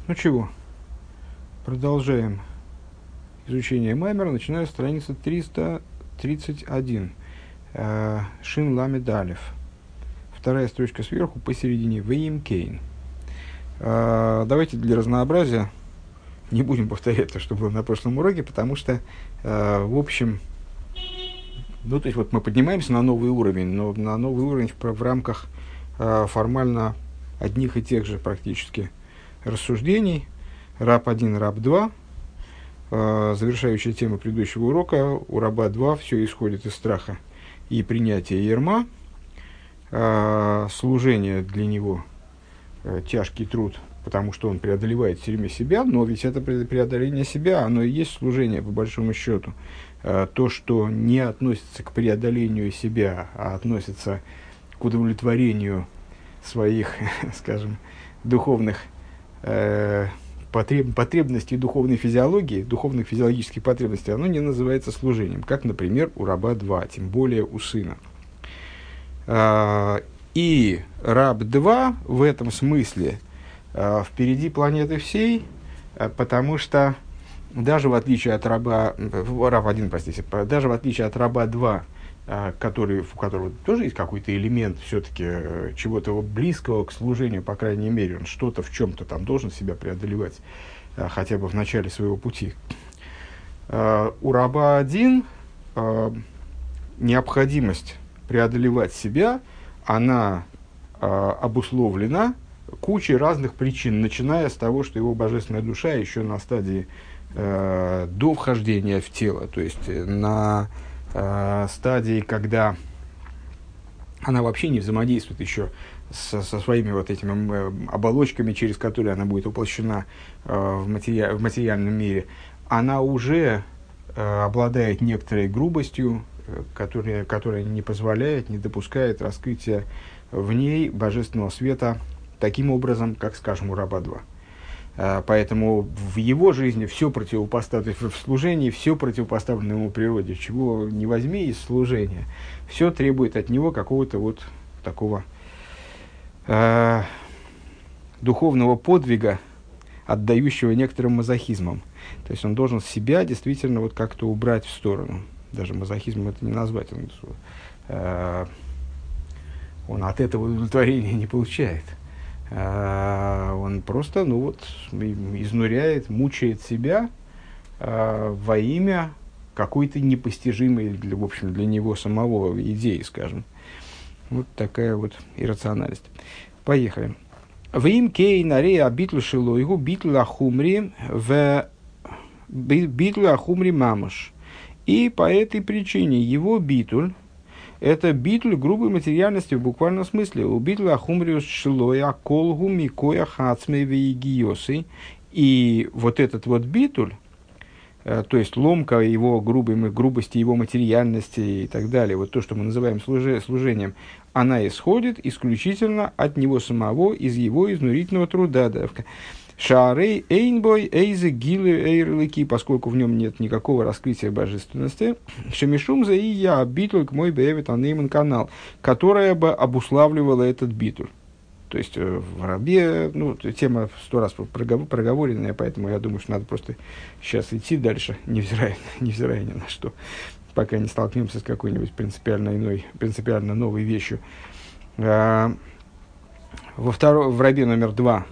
Ну чего, продолжаем изучение Маймера, начиная с страницы 331. Шин Ламед Алеф. Вторая строчка сверху, посередине. Вейм Кейн. Давайте для разнообразия не будем повторять то, что было на прошлом уроке, потому что, в общем, ну, то есть вот мы поднимаемся на новый уровень, но на новый уровень в рамках формально одних и тех же практически рассуждений. Раб 1, раб 2. Завершающая тема предыдущего урока. У раба 2 все исходит из страха и принятия ярма. Служение для него тяжкий труд, потому что он преодолевает все время себя, но ведь это преодоление себя, оно и есть служение, по большому счету. То, что не относится к преодолению себя, а относится к удовлетворению своих, скажем, духовных потребностей духовной физиологии, духовных физиологических потребностей, оно не называется служением, как, например, у раба 2, тем более у сына. И раб 2 в этом смысле впереди планеты всей, потому что даже в отличие от раба 1, простите, даже в отличие от раба 2, у которого тоже есть какой-то элемент все-таки чего-то близкого к служению, по крайней мере, он что-то в чем-то там должен себя преодолевать, хотя бы в начале своего пути. У раба 1 необходимость преодолевать себя, она обусловлена кучей разных причин, начиная с того, что его божественная душа еще на стадии до вхождения в тело, то есть на стадии, когда она вообще не взаимодействует еще со своими вот этими оболочками, через которые она будет воплощена в материальном мире, она уже обладает некоторой грубостью, которая не позволяет, не допускает раскрытия в ней божественного света таким образом, как, скажем, у раба 2. Поэтому в его жизни все противопоставлено, в служении все противопоставлено ему природе, чего не возьми из служения. Все требует от него какого-то вот такого духовного подвига, отдающего некоторым мазохизмом. То есть он должен себя действительно вот как-то убрать в сторону. Даже мазохизмом это не назвать. Он от этого удовлетворения не получает. Он просто изнуряет, мучает себя во имя какой-то непостижимой, в общем, для него самого идеи, скажем. Вот такая вот иррациональность. Поехали. Вим кей нарея битлу шилойгу битлу ахумри в битлу ахумри мамаш. И по этой причине его битуль, это битуль грубой материальности в буквальном смысле. У битля ахумриус шилоя колгу микоя хацмей вейгиосы. И вот этот вот битуль, то есть ломка его грубости, его материальности и так далее, вот то, что мы называем служением, она исходит исключительно от него самого, из его изнурительного труда. Шаарей эйнбой эйзе гилы эйрлыки, поскольку в нем нет никакого раскрытия божественности. Шемишум за и я битуль к мой бэвит анейман канал, которая бы обуславливала этот битуль. То есть в рабе, тема 100 раз проговоренная, поэтому я думаю, что надо просто сейчас идти дальше, невзирая ни на что, пока не столкнемся с какой-нибудь принципиально новой вещью. В рабе номер 2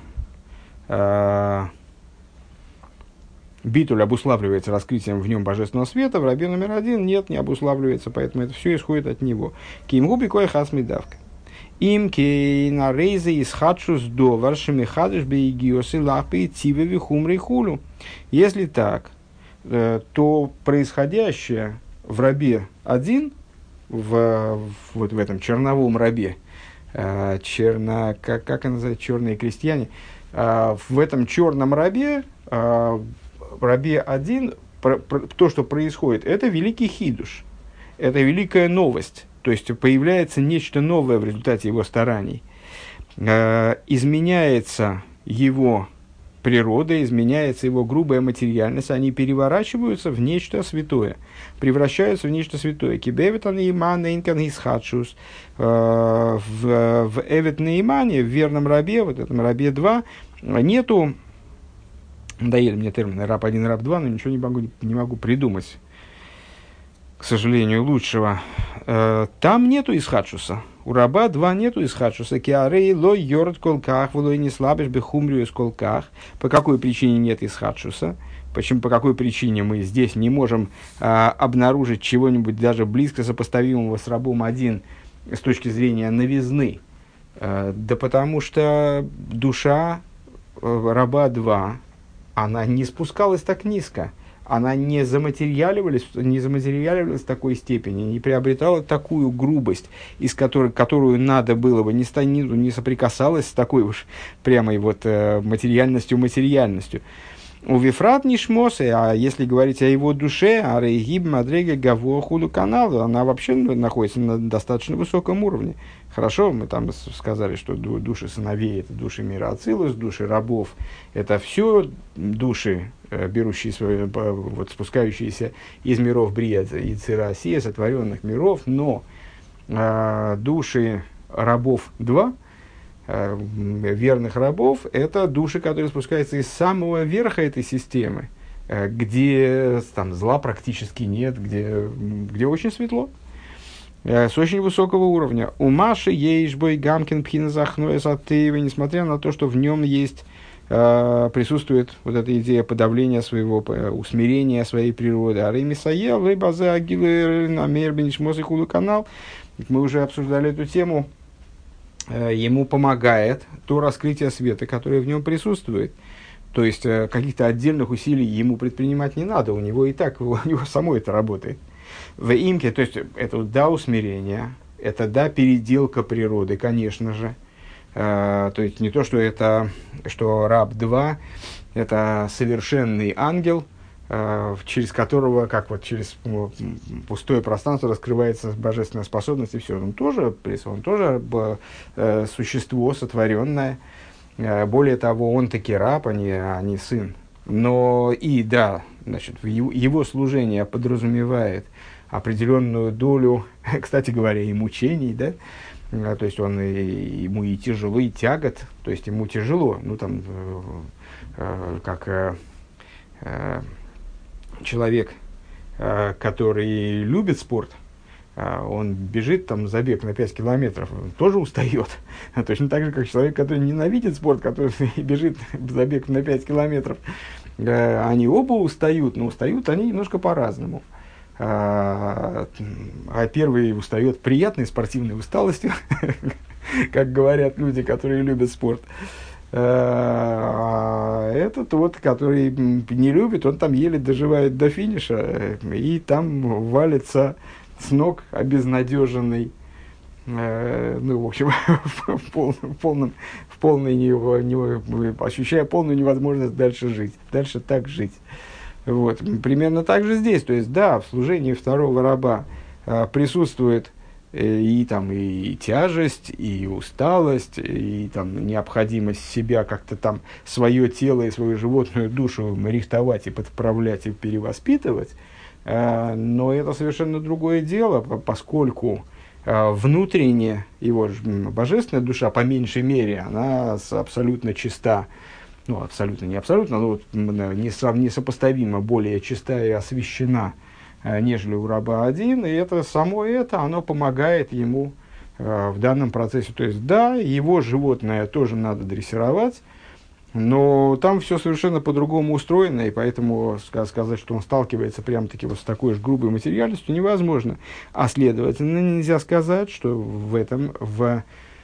битуль обуславливается раскрытием в нем божественного света, в рабе номер 1 нет, не обуславливается, поэтому это все исходит от него. Ким губи кое хасми давка. Им кей на рейзе из хадшус до варшими хадыш бейгиосы лапы тибеви хумрей хулю. Если так, то происходящее в рабе 1, вот в этом черновом рабе, как это называется, черные крестьяне, в этом черном рабе, рабе 1, то, что происходит, это великий хидуш, это великая новость, то есть появляется нечто новое в результате его стараний, изменяется его природа, изменяется его грубая материальность, они переворачиваются в нечто святое, превращаются в нечто святое. Кибевит анейман нейнкан исхадшус. В эвет неймане, в верном рабе, вот этом рабе 2, нету Надоели мне термины раб 1 и раб 2, но ничего не могу придумать, к сожалению, лучшего. Там нету исхадшуса. У раба 2 нету исхадшуса. Киарей лой йорд колках, влой не слабишь бехумрию из колках. По какой причине нет исхадшуса? Почему, по какой причине мы здесь не можем обнаружить чего-нибудь даже близко сопоставимого с рабом 1 с точки зрения новизны? Да потому что душа раба 2, она не спускалась так низко. Она не заматериаливалась в такой степени, не приобретала такую грубость, которую надо было бы, не соприкасалась с такой уж прямой вот материальностью. У Вифрат Нишмосы, а если говорить о его душе, о Рейгиб Мадреге Гаво Худу Каналу, она вообще находится на достаточно высоком уровне. Хорошо, мы там сказали, что души сыновей – это души мира Ацилус, души рабов – это все души, спускающиеся из миров Брия и Цирасия, сотворенных миров, но души рабов 2, верных рабов, это души, которые спускаются из самого верха этой системы, где там зла практически нет, где очень светло, с очень высокого уровня. У Маши Ейшбой Гамкин Пхина Захноя Сатеева, несмотря на то, что в нем есть, присутствует вот эта идея подавления своего, усмирения своей природы. А Ремисаел, Лейбазе Агилы Намер Бенишмос и Худу Канал, мы уже обсуждали эту тему. Ему помогает то раскрытие света, которое в нем присутствует. То есть, каких-то отдельных усилий ему предпринимать не надо, у него само это работает. В имке, то есть, это да, усмирение, это да, переделка природы, конечно же. То есть, не то, что раб 2 – это совершенный ангел, через которого, как вот через пустое пространство раскрывается божественная способность, и все. Он тоже существо сотворенное. Более того, он таки раб, а не сын. Но и да, значит, его служение подразумевает определенную долю, кстати говоря, и мучений, да? То есть ему и тяжело, и тягот, то есть ему тяжело, человек, который любит спорт, он бежит, забег на 5 километров, он тоже устает. Точно так же, как человек, который ненавидит спорт, который бежит забег на 5 километров. Они оба устают, но устают они немножко по-разному. А первый устает приятной спортивной усталостью, как говорят люди, которые любят спорт. Этот вот, который не любит, он там еле доживает до финиша и там валится с ног обезнадеженный, в общем, ощущая полную невозможность дальше жить. Вот. Примерно так же здесь. То есть, да, в служении второго раба присутствует и тяжесть, и усталость, и необходимость себя как-то свое тело и свою животную душу рихтовать и подправлять и перевоспитывать. Но это совершенно другое дело, поскольку внутренне его божественная душа, по меньшей мере, она абсолютно чиста, абсолютно не абсолютно, но несопоставимо более чиста и освящена, нежели у раба 1, и оно помогает ему в данном процессе. То есть, да, его животное тоже надо дрессировать, но там все совершенно по-другому устроено, и поэтому сказать, что он сталкивается прямо-таки вот с такой же грубой материальностью, невозможно. А следовательно, нельзя сказать, что в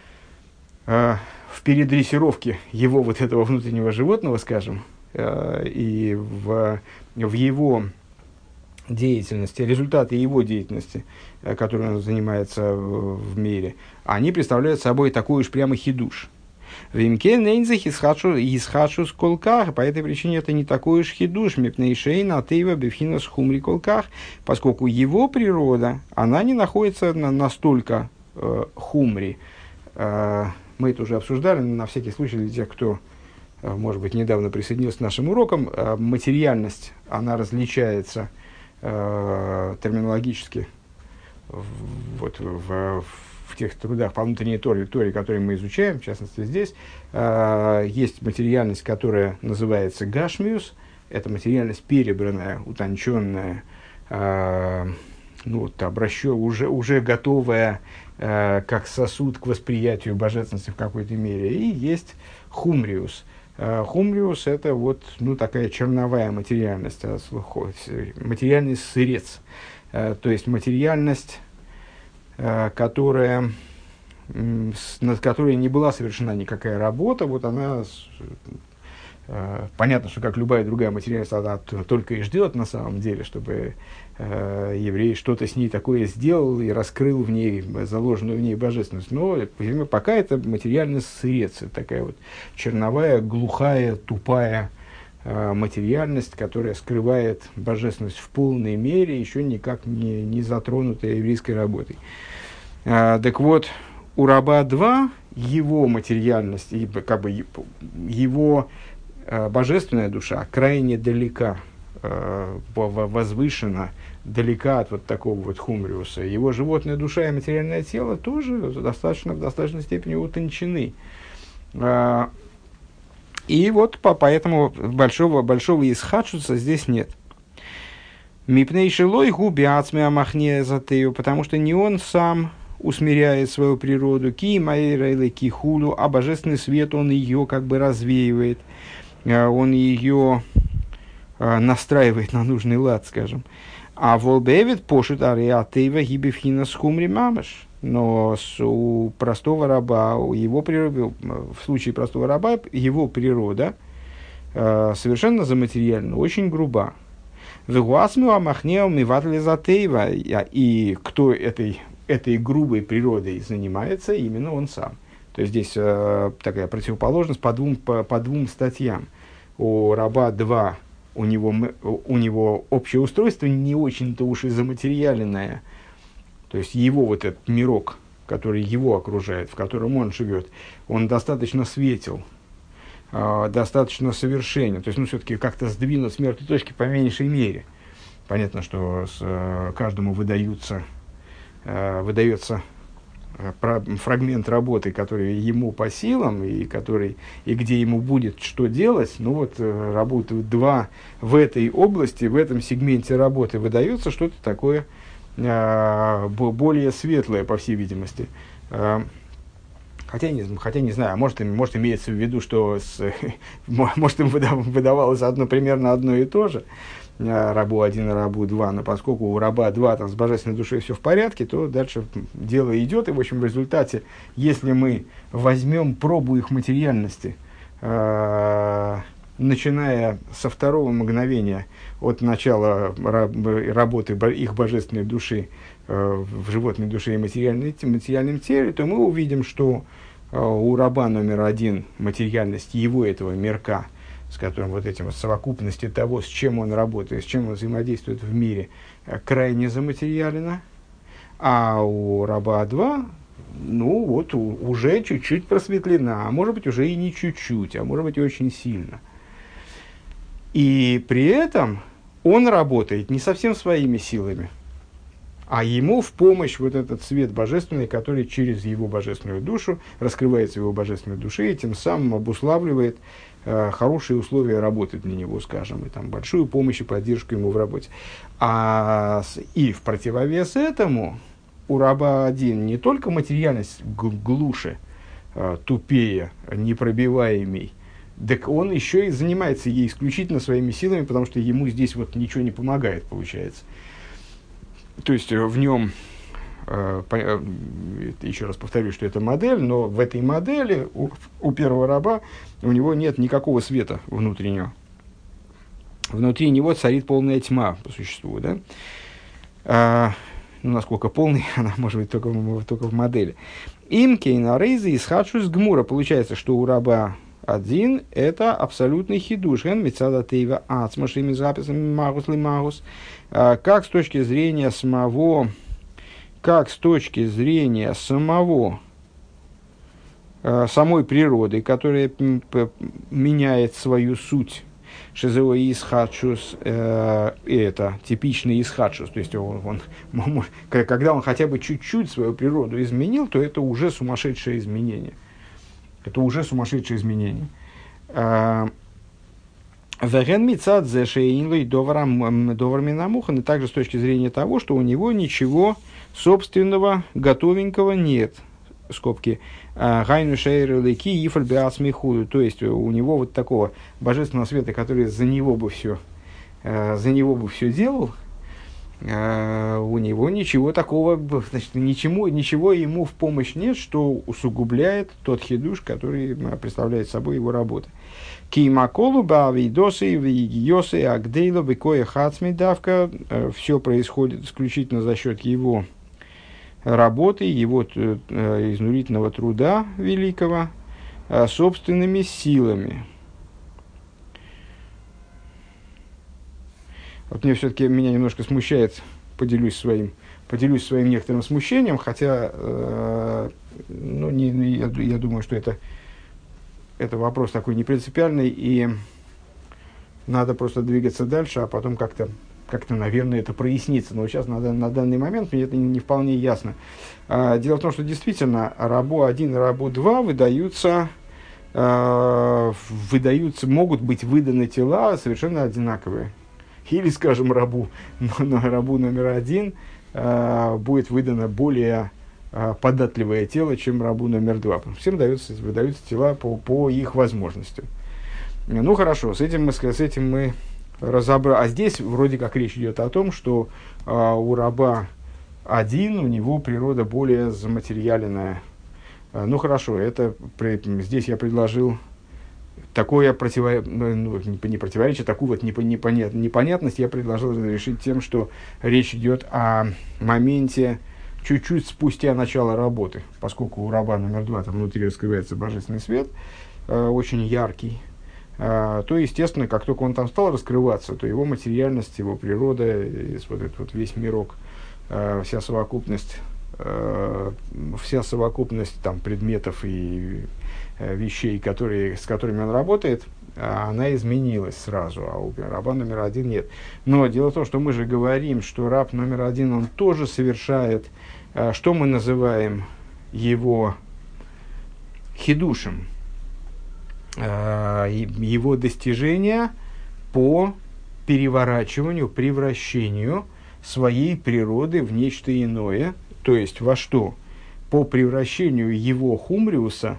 передрессировке его вот этого внутреннего животного, скажем, и в его деятельности, результаты его деятельности, которой он занимается в мире, они представляют собой такой уж прямо хидуш. Вимке нейнзах исхадшу с колках, по этой причине это не такой уж хидуш, мипнейшейн атеева бифхинас хумри колках, поскольку его природа, она не находится настолько хумри. Мы это уже обсуждали, но на всякий случай для тех, кто, может быть, недавно присоединился к нашим урокам, материальность, она различается терминологически в в тех трудах по внутренней Торе, которые мы изучаем, в частности здесь, есть материальность, которая называется гашмиус, это материальность перебранная, утонченная, уже готовая как сосуд к восприятию божественности в какой-то мере. И есть хумриус. Хумриус – это такая черновая материальность, материальность сырец. То есть материальность, над которой не была совершена никакая работа, она, понятно, что как любая другая материальность, она только и ждет на самом деле, чтобы еврей что-то с ней такое сделал и раскрыл в ней заложенную в ней божественность. Но пока это материальность сырец, такая черновая, глухая, тупая материальность, которая скрывает божественность в полной мере, еще никак не затронутая еврейской работой. Так вот, у раба 2 его материальность, его божественная душа крайне далека, возвышена, далека от такого хумриуса. Его животная душа и материальное тело тоже в достаточной степени утончены. И поэтому большого исхадшуса здесь нет. Мипнейшилой губи ацме амахне затею, потому что не он сам усмиряет свою природу, ки маэйрайлы ки хулу, а божественный свет, он ее развеивает, он ее настраивает на нужный лад, скажем. А волбевит пошит ариатеева гибевхина схумри мамаш. Но у простого раба, в случае простого раба, его природа совершенно заматериальна, очень груба. И кто этой грубой природой занимается, именно он сам. То есть здесь такая противоположность по двум статьям. У раба 2 у него общее устройство не очень-то уж и заматериальное. То есть его этот мирок, который его окружает, в котором он живет, он достаточно светел, достаточно совершенен. То есть, все-таки как-то сдвинут с мертвой точки по меньшей мере. Понятно, что каждому выдается фрагмент работы, который ему по силам, и где ему будет что делать. Работают 2 в этой области, в этом сегменте работы выдается что-то такое более светлое, по всей видимости. Хотя не знаю, может имеется в виду, что может им выдавалось примерно одно и то же, рабу 1 и рабу 2, но поскольку у раба 2 с божественной душой все в порядке, то дальше дело идет, и в результате, если мы возьмем пробу их материальности, начиная со второго мгновения от начала работы их божественной души в животной душе и материальном теле, то мы увидим, что у раба номер 1 материальность его этого мирка, с которым совокупности того, с чем он работает, с чем он взаимодействует в мире, крайне заматериалена, а у раба 2 уже чуть-чуть просветлена, а может быть уже и не чуть-чуть, а может быть и очень сильно. И при этом он работает не совсем своими силами, а ему в помощь этот свет божественный, который через его божественную душу раскрывается в его божественной душе, и тем самым обуславливает хорошие условия работы для него, скажем, и большую помощь и поддержку ему в работе. И в противовес этому у раба 1 не только материальность глуше, тупее, непробиваемей, так он еще и занимается ей исключительно своими силами, потому что ему здесь ничего не помогает, получается. То есть в нем, еще раз повторю, что это модель, но в этой модели у первого раба у него нет никакого света внутреннего. Внутри него царит полная тьма по существу. Да? Насколько полный, она может быть только в модели. Им кейна рейза из хадшус гмура. Получается, что у раба 1 это абсолютный хидуш. Ген мецада тейва ацмашими записами магус ли магус. Как с точки зрения самой природы, которая меняет свою суть, Шизео исхадшус, это типичный исхадшус, то есть когда он хотя бы чуть-чуть свою природу изменил, то это уже сумасшедшее изменение. Это уже сумасшедшее изменение. Веген мицад зешеинлой доварминамухан, и также с точки зрения того, что у него ничего собственного, готовенького нет. Скобки. Гайну шейры леки ифаль беасмихую. То есть у него вот такого божественного света, который за него бы все делал, у него ничего такого, значит, ничего ему в помощь нет, что усугубляет тот хидуш, который представляет собой его работа. Кимаколу бавидосы вигиосы агдейло бекоя хацмидавка. Все происходит исключительно за счет его работы, его изнурительного труда великого, собственными силами. Вот меня немножко смущает, поделюсь своим некоторым смущением, хотя я думаю, что это вопрос такой непринципиальный, и надо просто двигаться дальше, а потом как-то, наверное, это прояснится. Но сейчас на данный момент мне это не вполне ясно. Дело в том, что действительно рабу 1 и рабу 2 могут быть выданы тела совершенно одинаковые. Или, скажем, рабу номер 1 будет выдано более податливое тело, чем рабу номер 2. Всем выдаются тела по их возможностям. Ну хорошо, с этим мы разобрали. А здесь вроде как речь идет о том, что у раба 1 у него природа более заматериаленная. Ну хорошо, здесь я предложил такое непонятность я предложил решить тем, что речь идет о моменте чуть-чуть спустя начало работы, поскольку у раба номер 2 там внутри раскрывается божественный свет, очень яркий, то, естественно, как только он там стал раскрываться, то его материальность, его природа, вот этот весь мирок, вся совокупность там, предметов и вещей, с которыми он работает, она изменилась сразу, а у раба номер 1 нет. Но дело в том, что мы же говорим, что раб номер 1, он тоже совершает, что мы называем его хидушем, его достижения по переворачиванию, превращению своей природы в нечто иное, то есть во что? По превращению его хумриуса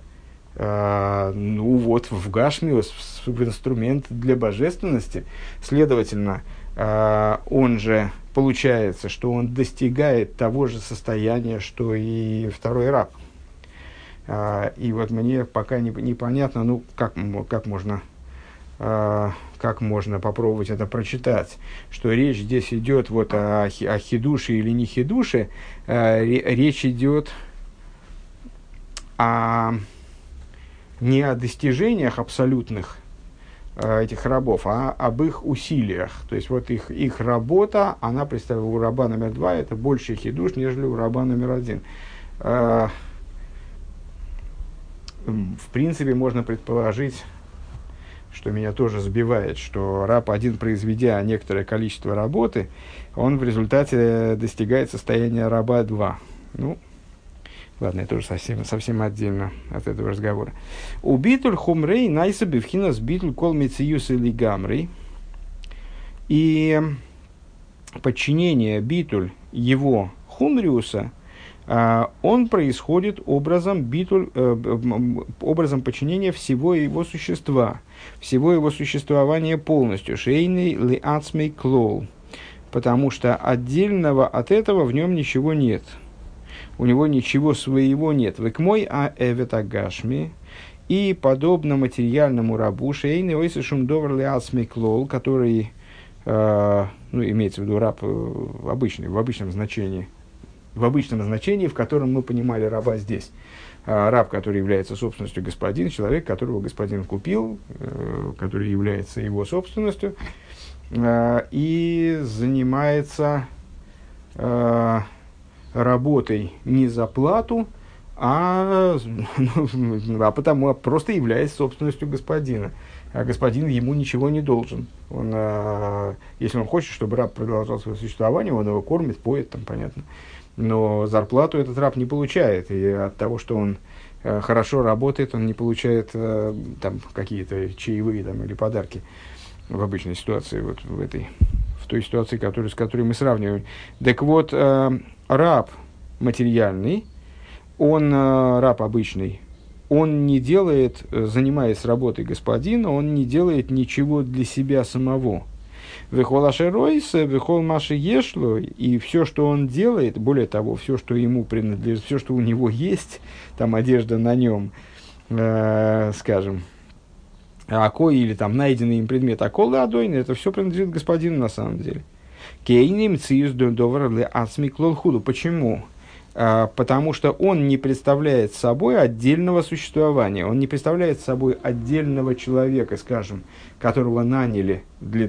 в гашмиус, в инструмент для божественности. Следовательно, он же получается, что он достигает того же состояния, что и второй раб. И вот мне пока непонятно, как можно попробовать это прочитать, что речь здесь идет вот о хидуше или не хидуше, речь идет не о достижениях абсолютных этих рабов, а об их усилиях. То есть вот их работа, она представляет у раба номер 2, это больше хидуш, нежели у раба номер 1. В принципе, можно предположить, что меня тоже сбивает, что раб 1, произведя некоторое количество работы, он в результате достигает состояния раба 2. Ладно, это уже совсем отдельно от этого разговора. У битуль хумрей найса бифхина с битуль кол мециюс или гамрей. И подчинение битуль его хумриуса, он происходит образом подчинения всего его существа, всего его существования полностью. Шейный ли ацмей клол. Потому что отдельного от этого в нем ничего нет. У него ничего своего нет. Векмой эвет агашми. И подобно материальному рабу, шейный ойсышум довр ли ацмей клол, который, имеется в виду раб в обычном значении, в котором мы понимали раба здесь. Раб, который является собственностью господина, человек, которого господин купил, который является его собственностью, и занимается работой не за плату, а потому просто является собственностью господина. господин ему ничего не должен. Он, если он хочет, чтобы раб продолжал свое существование, он его кормит, поет, там, понятно. Но зарплату этот раб не получает. И от того, что он хорошо работает, он не получает там, какие-то чаевые там, или подарки в обычной ситуации, вот в той ситуации, с которой мы сравниваем. Так вот, раб материальный, он, раб обычный, он не делает, занимаясь работой господина, он не делает ничего для себя самого. Вехол ашеройсе, вехол маши ешло, и все, что он делает, более того, все, что ему принадлежит, все, что у него есть, там одежда на нем, скажем, или там найденный им предмет, аколы адойны, это все принадлежит господину на самом деле. Кейним циюс доверле ацмиклол худу. Почему? Потому что он не представляет собой отдельного существования, он не представляет собой отдельного человека, скажем, которого наняли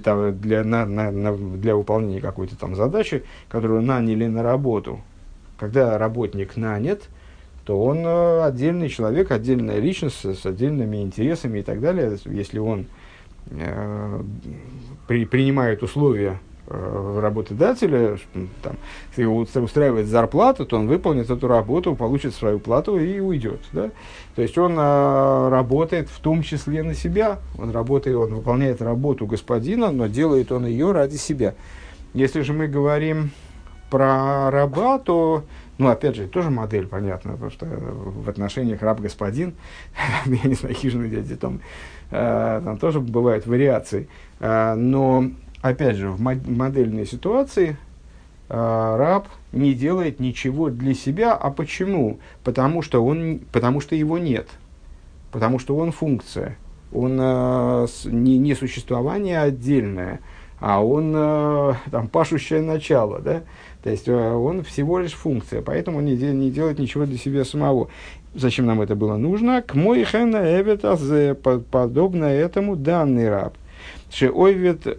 для выполнения какой-то там задачи, которого наняли на работу. Когда работник нанят, то он отдельный человек, отдельная личность с отдельными интересами и так далее. Если он принимает условия работодателя, там, если его устраивает зарплату, то он выполнит эту работу, получит свою плату и уйдет. Да? То есть он работает в том числе на себя, он выполняет работу господина, но делает он ее ради себя. Если же мы говорим про раба, то, опять же, тоже модель, понятно, потому что в отношениях раб-господин, я не знаю, хижина дяди Том, там тоже бывают вариации, но опять же, в модельной ситуации раб не делает ничего для себя. А почему? Потому что его нет. Потому что он функция. Он не существование отдельное, а он там, пашущее начало. Да? То есть он всего лишь функция. Поэтому он не делает ничего для себя самого. Зачем нам это было нужно? К моихена эветазе, подобно этому данный раб. Шеойвет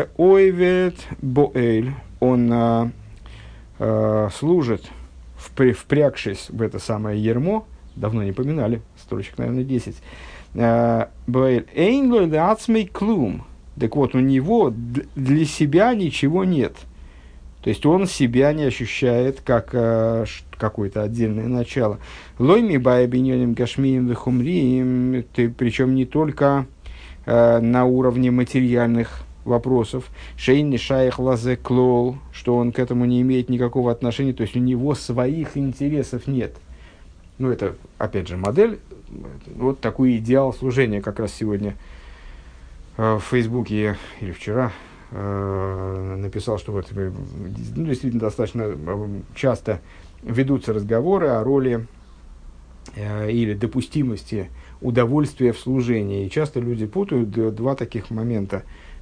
боэль, он служит, впрягшись в это самое ярмо, давно не поминали, строчек, наверное, 10. Боэль эйн лой лацмей клум. Так вот, у него для себя ничего нет. То есть он себя не ощущает как какое-то отдельное начало. Лойми байбиньоним гашмием вехумрием, причем не только на уровне материальных вопросов, шейни шаях лазе клол, что он к этому не имеет никакого отношения, то есть у него своих интересов нет. Это, опять же, модель, вот такой идеал служения, как раз сегодня в Фейсбуке или вчера написал, что вот, действительно достаточно часто ведутся разговоры о роли или допустимости удовольствия в служении. И часто люди путают два таких момента.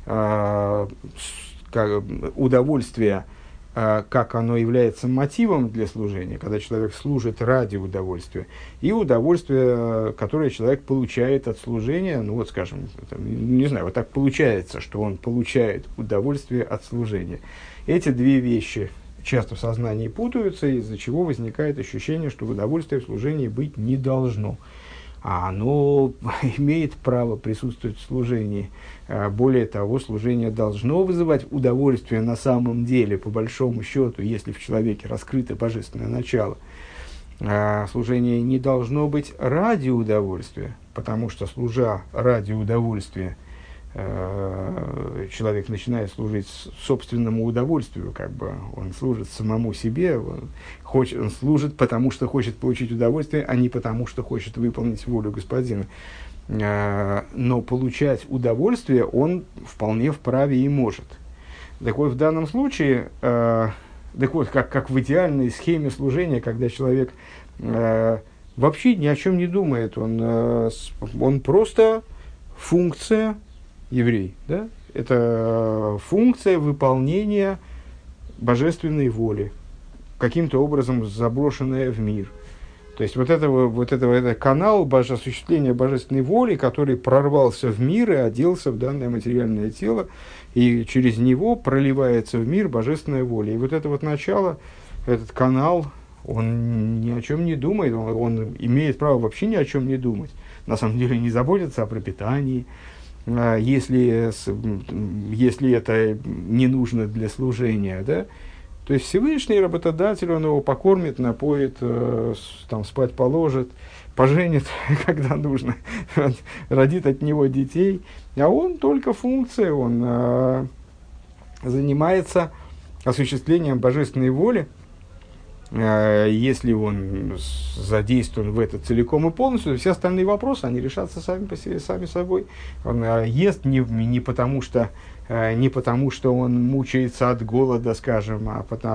Удовольствие, как оно является мотивом для служения, когда человек служит ради удовольствия, и удовольствие, которое человек получает от служения, скажем, не знаю, вот так получается, что он получает удовольствие от служения. Эти две вещи часто в сознании путаются, из-за чего возникает ощущение, что удовольствие в служении быть не должно. А оно имеет право присутствовать в служении. Более того, служение должно вызывать удовольствие на самом деле, по большому счету, если в человеке раскрыто божественное начало. Служение не должно быть ради удовольствия, потому что, служа ради удовольствия, человек начинает служить собственному удовольствию, он служит самому себе, он служит, потому что хочет получить удовольствие, а не потому что хочет выполнить волю господина. Но получать удовольствие он вполне вправе и может. Так вот, в данном случае, как в идеальной схеме служения, когда человек вообще ни о чем не думает, он просто функция, еврей, да? Это функция выполнения божественной воли, каким-то образом заброшенная в мир. То есть это канал осуществления божественной воли, который прорвался в мир и оделся в данное материальное тело, и через него проливается в мир божественная воля. И это начало, этот канал, он ни о чем не думает, он имеет право вообще ни о чем не думать. На самом деле не заботится о пропитании, если это не нужно для служения, да, то есть Всевышний работодатель, он его покормит, напоит, там, спать положит, поженит, когда нужно, родит от него детей, а он только функция, он занимается осуществлением божественной воли. Если он задействован в это целиком и полностью, то все остальные вопросы, они решатся сами по себе, сами собой. Он ест не потому, что он мучается от голода, скажем,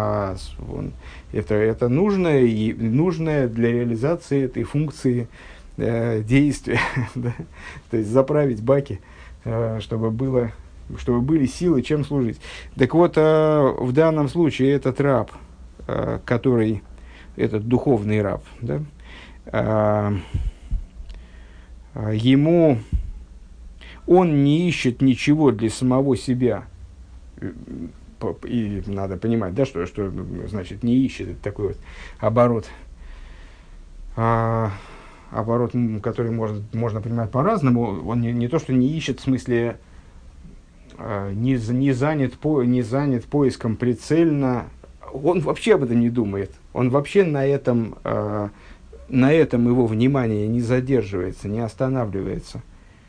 это нужное для реализации этой функции действия. Да? То есть заправить баки, чтобы были силы, чем служить. Так вот, в данном случае этот раб, который, этот духовный раб, да, он не ищет ничего для самого себя. И надо понимать, да, что значит не ищет, это такой вот оборот, который можно понимать по-разному. Он не то, что не ищет, в смысле, не занят поиском прицельно. Он вообще об этом не думает. Он вообще на этом его внимание не задерживается, не останавливается.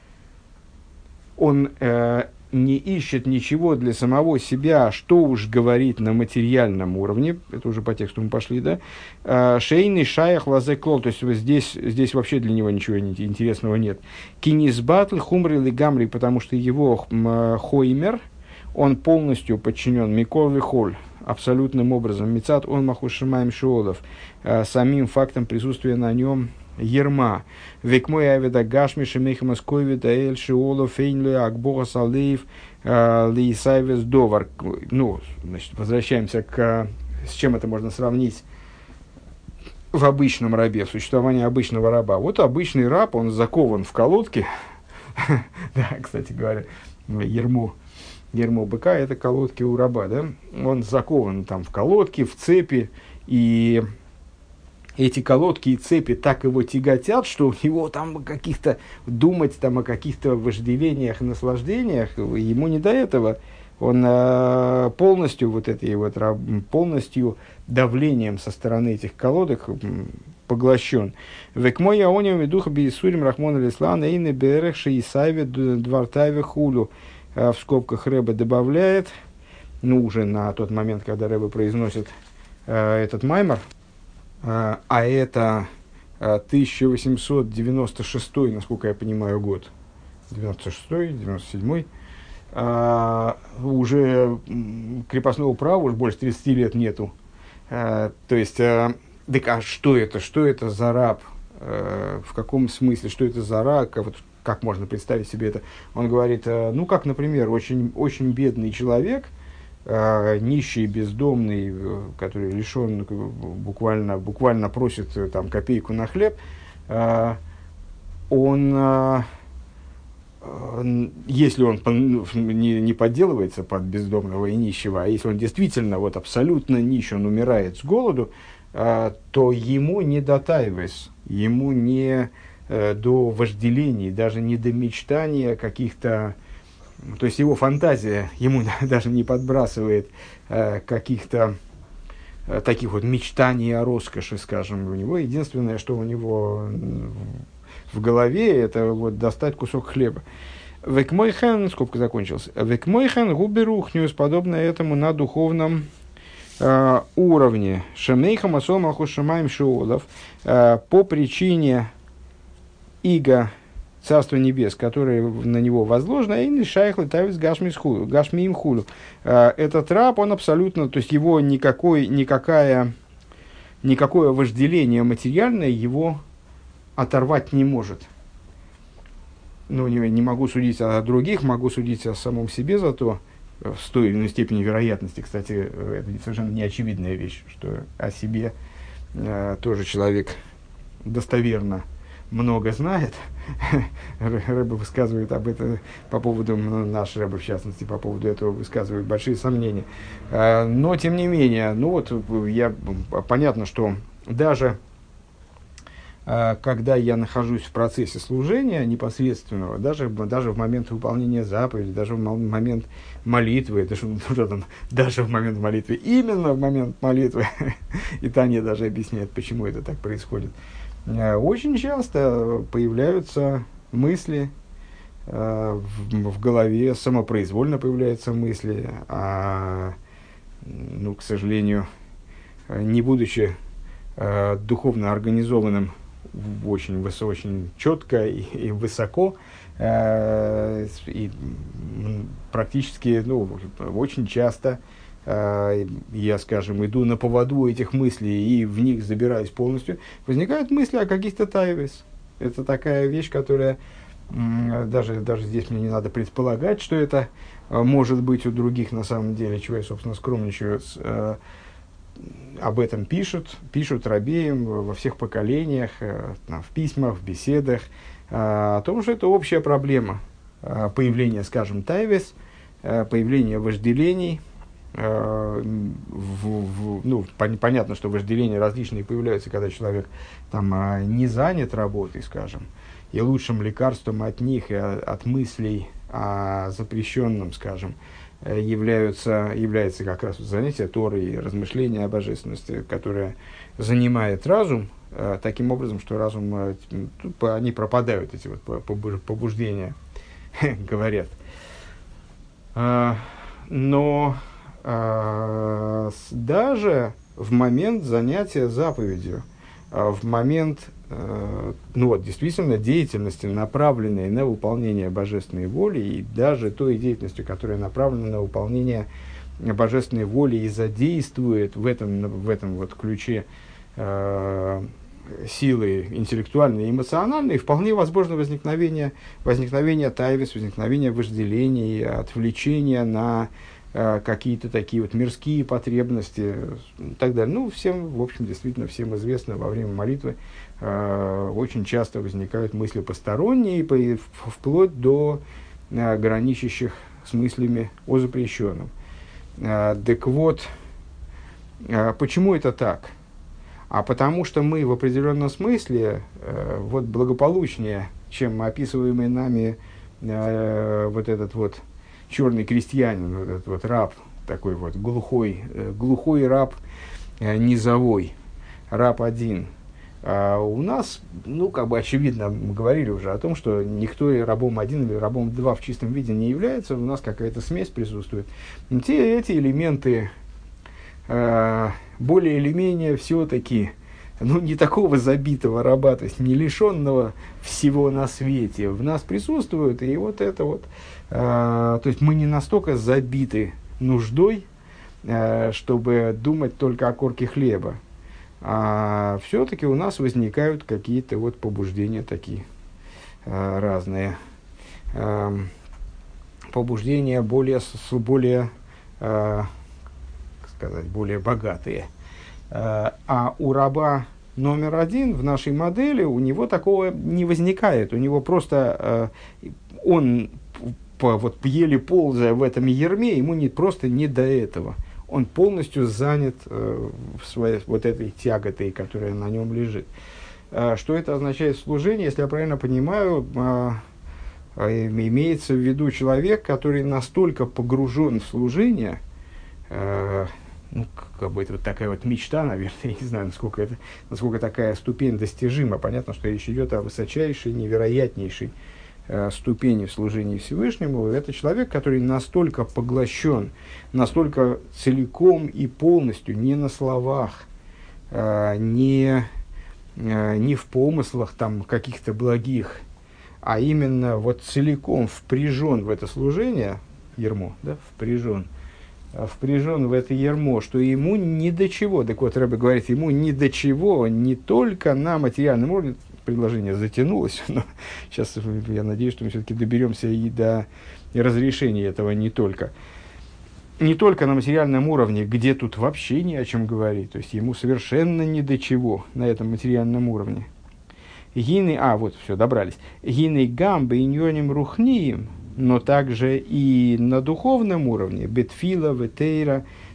Он не ищет ничего для самого себя, что уж говорить на материальном уровне. Это уже по тексту мы пошли, да? Шейный шаях лазе клол. То есть здесь вообще для него ничего интересного нет. Кинис батл хумри лигамри, потому что его хоймер, он полностью подчинен микол вихоль, абсолютным образом. Мицат он махушимаем шиолов, самим фактом присутствия на нем ерма. Век мой авида гашми шемейхамас ковида эль шиолов фейнле акбога салеев лейсайвес довар. Ну, значит, возвращаемся с чем это можно сравнить в обычном рабе, в существовании обычного раба. Вот обычный раб, он закован в колодке. Да, кстати говоря, ермо быка – это колодки у раба, да? Он закован там в колодке, в цепи, и эти колодки и цепи так его тяготят, что у него там думать там о каких-то вожделениях и наслаждениях, ему не до этого. Он полностью полностью давлением со стороны этих колодок поглощен. Век мой аониум и духа бейсурим рахмон алислан эйны берех шиисайве двартайве хулю. В скобках Рэбе добавляет, уже на тот момент, когда Рэбе произносит этот маймер, а это 1896, насколько я понимаю, год, 96-й, 97-й, уже крепостного права уж больше 30 лет нету. То есть, так а что это за раб? В каком смысле, что это за раб? Как можно представить себе это? Он говорит, как, например, очень, очень бедный человек, нищий, бездомный, который лишен, буквально просит там копейку на хлеб, если он не подделывается под бездомного и нищего, а если он действительно абсолютно нищий, он умирает с голоду, то ему не до тайвес, ему не до вожделений, даже не до мечтания каких-то, то есть его фантазия ему даже не подбрасывает каких-то таких мечтаний о роскоши, скажем. У него единственное, что у него в голове, это достать кусок хлеба. Векмойхан, скобка закончилась. Векмойхан губерухнюс, подобно этому на духовном уровне. Шемейхам асомаху шамаем шиолов, по причине иго Царства Небес, которое на него возложено, и не шайхлы тавис гашми им хулю. Этот раб, он абсолютно, то есть его никакое вожделение материальное его оторвать не может. Не могу судить о других, могу судить о самом себе зато, в той или иной степени вероятности. Кстати, это совершенно неочевидная вещь, что о себе тоже человек достоверно много знает. Рэбе высказывает об этом по поводу, наш Рэбе в частности, по поводу этого высказывает большие сомнения. Но, тем не менее, понятно, что даже когда я нахожусь в процессе служения непосредственного, даже в момент выполнения заповеди, даже в момент молитвы, даже в момент молитвы, именно в момент молитвы, и Таня даже объясняет, почему это так происходит, очень часто появляются мысли в голове, самопроизвольно появляются мысли, к сожалению, не будучи духовно организованным очень четко и высоко, и практически, очень часто я, скажем, иду на поводу этих мыслей и в них забираюсь полностью, возникают мысли о каких-то тайвес. Это такая вещь, которая даже здесь мне не надо предполагать, что это может быть у других на самом деле, чего я, собственно, скромничаю. Об этом пишут рабеям во всех поколениях, в письмах, в беседах, о том, что это общая проблема появления, скажем, тайвес, появления вожделений. Понятно, что вожделения различные появляются, когда человек не занят работой, скажем, и лучшим лекарством от них и от мыслей о запрещенном, скажем, является как раз занятие Торой и размышление о божественности, которое занимает разум таким образом, что разум, они пропадают, эти вот побуждения, говорят. Но даже в момент занятия заповедью, в момент действительно деятельности, направленной на выполнение божественной воли, и даже той деятельностью, которая направлена на выполнение божественной воли и задействует в этом вот ключе силы интеллектуальные и эмоциональные, вполне возможно возникновение тайвис, возникновение вожделений, отвлечения на какие-то такие вот мирские потребности и так далее. Всем, в общем, действительно, всем известно, во время молитвы очень часто возникают мысли посторонние, вплоть до граничащих с мыслями о запрещенном. Так вот, почему это так? А потому что мы в определенном смысле благополучнее, чем описываемый нами вот этот вот черный крестьянин, вот этот вот раб, такой вот глухой раб, низовой, раб один. У нас, очевидно, мы говорили уже о том, что никто и рабом один или рабом два в чистом виде не является, у нас какая-то смесь присутствует. Но эти элементы более или менее все-таки, не такого забитого раба, то есть не лишенного всего на свете, в нас присутствуют, и вот это вот, то есть мы не настолько забиты нуждой, чтобы думать только о корке хлеба, а все-таки у нас возникают какие-то вот побуждения такие разные, побуждения более богатые. А у раба номер один в нашей модели у него такого не возникает. У него просто он еле ползая в этом ярме, ему просто не до этого. Он полностью занят своей вот этой тяготой, которая на нем лежит. Что это означает в служении? Если я правильно понимаю, имеется в виду человек, который настолько погружен в служение, это вот такая вот мечта, наверное, я не знаю, насколько такая ступень достижима. Понятно, что речь идет о высочайшей, невероятнейшей ступени в служении Всевышнему. Это человек, который настолько поглощен, настолько целиком и полностью, не на словах, не в помыслах каких-то благих, а именно вот целиком впряжен в это служение, ярмо, да, впряжен в это ярмо, что ему ни до чего. Так вот, Рэбе говорит, ему ни до чего, не только на материальном уровне. Предложение затянулось, но сейчас я надеюсь, что мы все-таки доберемся и до разрешения этого не только на материальном уровне, где тут вообще ни о чем говорить, то есть ему совершенно ни до чего на этом материальном уровне. Добрались. Гины гамбы иньоним рухниим, но также и на духовном уровне, бетфила, ветейра,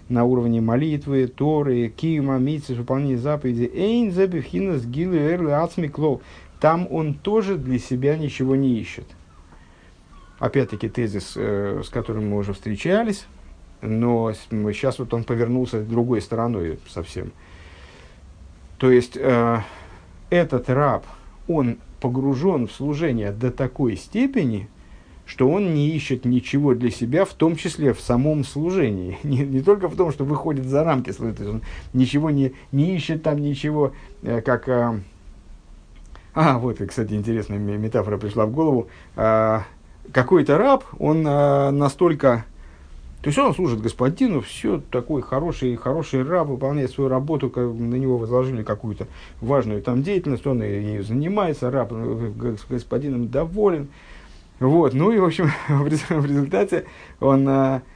на уровне молитвы, Торы, кима, митцвот, выполнения заповедей. Эйн забивхинас гилы эрли ацми клол. Там он тоже для себя ничего не ищет. Опять-таки тезис, с которым мы уже встречались, но сейчас вот он повернулся другой стороной совсем. То есть этот раб, он погружен в служение до такой степени, что он не ищет ничего для себя, в том числе в самом служении. Не только в том, что выходит за рамки служения, он ничего не ищет там, ничего, как... вот, кстати, интересная метафора пришла в голову. Какой-то раб, он настолько... То есть он служит господину, все такой хороший раб, выполняет свою работу, на него возложили какую-то важную там деятельность, он ею занимается, раб господином доволен. Вот, ну и, в общем, в результате он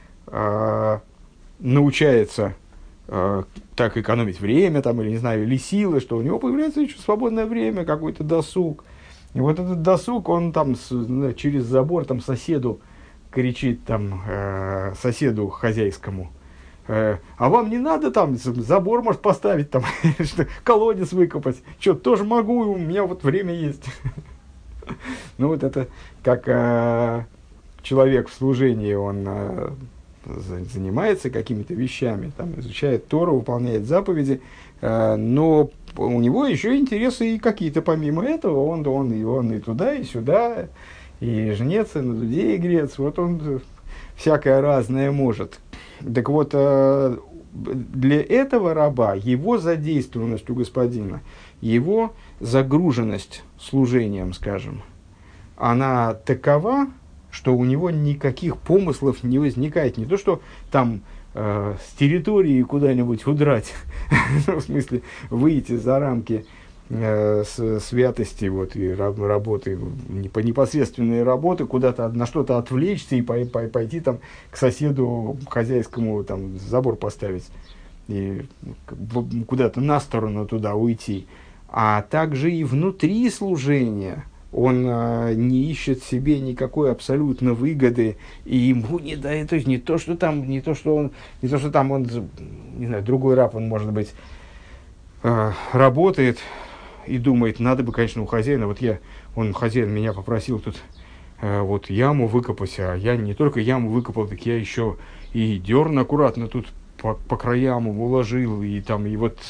научается так экономить время, там, или, не знаю, или силы, что у него появляется еще свободное время, какой-то досуг. И вот этот досуг, он там через забор там, соседу кричит, там, соседу хозяйскому: а вам не надо там забор, может, поставить, там, колодец выкопать? Что, тоже могу, у меня вот время есть. Ну, вот это как человек в служении, он занимается какими-то вещами, там, изучает Тору, выполняет заповеди, но у него еще интересы и какие-то помимо этого, он и туда, и сюда, и жнец, и на дуде игрец, вот он всякое разное может. Так вот, для этого раба его задействованность у господина, его загруженность служением, скажем, она такова, что у него никаких помыслов не возникает. Не то, что там с территории куда-нибудь удрать, в смысле выйти за рамки святости вот, и работы, непосредственной работы, куда-то на что-то отвлечься и пойти там, к соседу хозяйскому там, забор поставить и куда-то на сторону туда уйти. А также и внутри служения он не ищет себе никакой абсолютно выгоды, и ему не дает, то есть не то, что там он, не знаю, другой раб, он, может быть, работает и думает, надо бы, конечно, у хозяина, хозяин меня попросил тут вот яму выкопать, а я не только яму выкопал, так я еще и дерн аккуратно тут по краям уложил, и там, и вот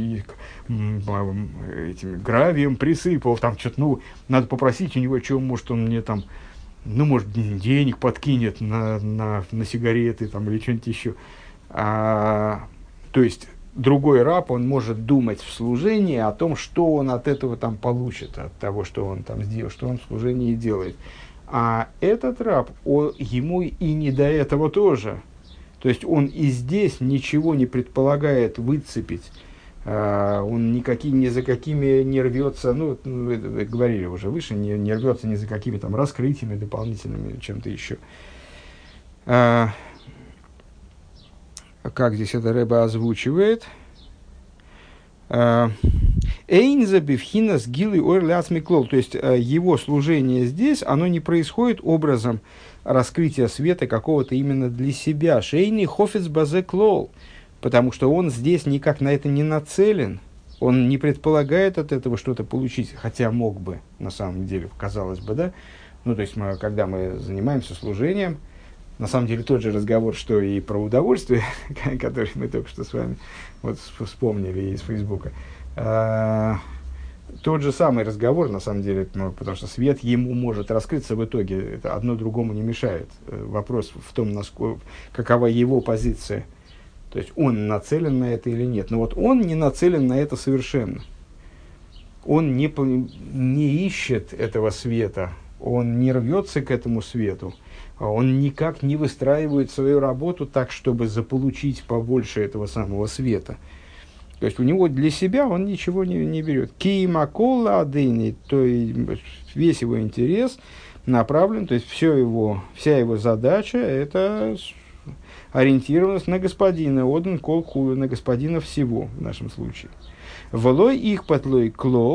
этим гравием присыпал, там что-то, надо попросить у него, чего, может, он мне там, может, денег подкинет на сигареты, там, или что-нибудь еще. То есть, другой раб, он может думать в служении о том, что он от этого там получит, от того, что он там сделал, что он в служении делает. А этот раб, ему и не до этого тоже. То есть он и здесь ничего не предполагает выцепить, он ни за какими не рвется, вы говорили уже выше, не рвется ни за какими там раскрытиями дополнительными, чем-то еще. Как здесь это Рэбе озвучивает? Эйнза бифхинас гилы ойрляц миклол. То есть его служение здесь, оно не происходит образом раскрытия света какого-то именно для себя. Шейни хофец базе клол. Потому что он здесь никак на это не нацелен. Он не предполагает от этого что-то получить, хотя мог бы, на самом деле, казалось бы, да? То есть, когда мы занимаемся служением, на самом деле тот же разговор, что и про удовольствие, который мы только что с вами вспомнили из Фейсбука. Тот же самый разговор, на самом деле, потому что свет ему может раскрыться в итоге, это одно другому не мешает. Вопрос в том, какова его позиция. То есть он нацелен на это или нет. Но вот он не нацелен на это совершенно. Он не ищет этого света, он не рвется к этому свету, он никак не выстраивает свою работу так, чтобы заполучить побольше этого самого света. То есть у него для себя он ничего не берет. Киимакола адыни, то есть весь его интерес направлен, то есть вся его задача это ориентированность на господина, отдан кол хулу, на господина всего в нашем случае. Волой их потлой клол,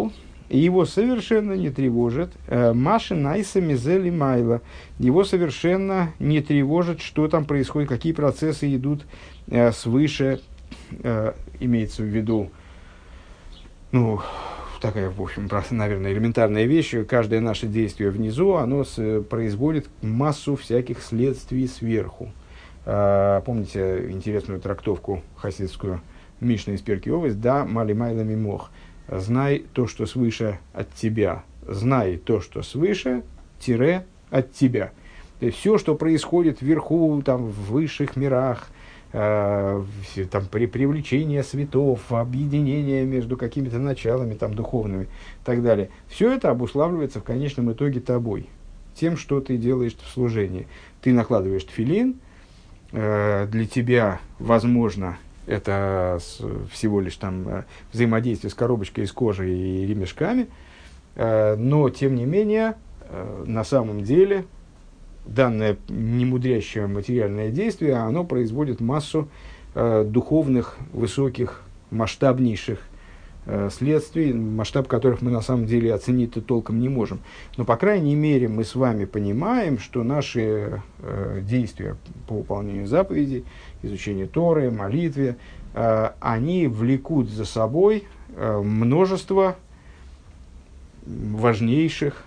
его совершенно не тревожит маши найса мизели майла, его совершенно не тревожит, что там происходит, какие процессы идут свыше, имеется в виду, ну, такая, в общем, наверное, элементарная вещь. Каждое наше действие внизу, оно производит массу всяких следствий сверху. Помните интересную трактовку хасидскую Мишны из Перки Овес? Да, мали майла мимох. Знай то, что свыше от тебя. Знай то, что свыше, тире от тебя. То есть все, что происходит вверху, там, в высших мирах, там, при привлечении светов, объединение между какими-то началами там, духовными и так далее. Все это обуславливается в конечном итоге тобой, тем, что ты делаешь в служении. Ты накладываешь тфилин, для тебя, возможно, это всего лишь там, взаимодействие с коробочкой из кожи и ремешками, но, тем не менее, на самом деле, данное немудрящее материальное действие, оно производит массу духовных, высоких, масштабнейших следствий, масштаб которых мы на самом деле оценить-то толком не можем. Но, по крайней мере, мы с вами понимаем, что наши действия по выполнению заповедей, изучению Торы, молитве, они влекут за собой множество важнейших,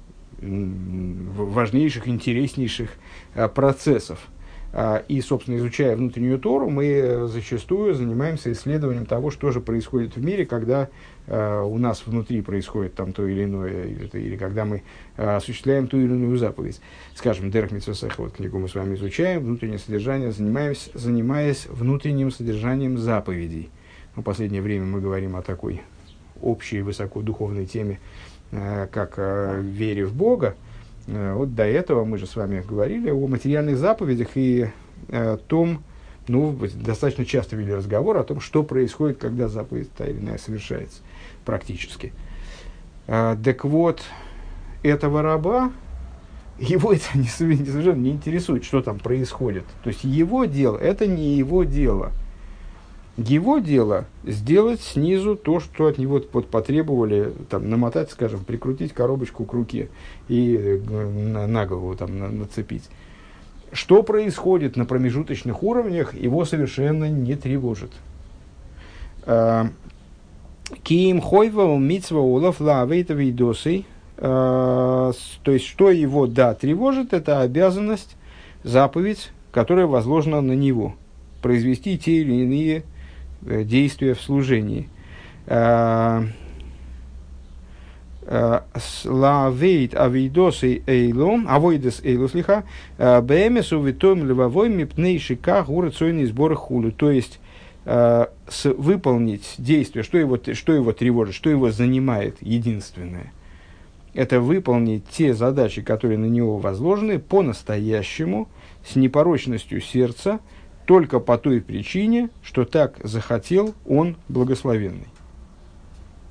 интереснейших процессов. И, собственно, изучая внутреннюю Тору, мы зачастую занимаемся исследованием того, что же происходит в мире, когда у нас внутри происходит там то или иное, или когда мы осуществляем ту или иную заповедь. Скажем, Дерех Мицвот Сехер, вот книгу мы с вами изучаем, внутреннее содержание, занимаясь внутренним содержанием заповедей. В последнее время мы говорим о такой общей высокодуховной теме, как вере в Бога. Вот до этого мы же с вами говорили о материальных заповедях и том, ну, достаточно часто вели разговор о том, что происходит, когда заповедь та или иная совершается практически. Так вот, этого раба, его это совершенно не интересует, что там происходит. То есть его дело, это не его дело. Его дело сделать снизу то, что от него потребовали, там, намотать, скажем, прикрутить коробочку к руке и на голову там, нацепить. Что происходит на промежуточных уровнях, его совершенно не тревожит. Киим хойва митцва улов лавейта видосей. То есть, что его, да, тревожит, это обязанность, заповедь, которая возложена на него. Произвести те или иные действия в служении. Лавейт авидосы эйлом, авойдес эйлуслиха, бэмесу витом левовой мипней шиках урацойный сбор хулю. То есть, выполнить действие, что его тревожит, что его занимает, единственное. Это выполнить те задачи, которые на него возложены, по-настоящему, с непорочностью сердца, только по той причине, что так захотел он благословенный.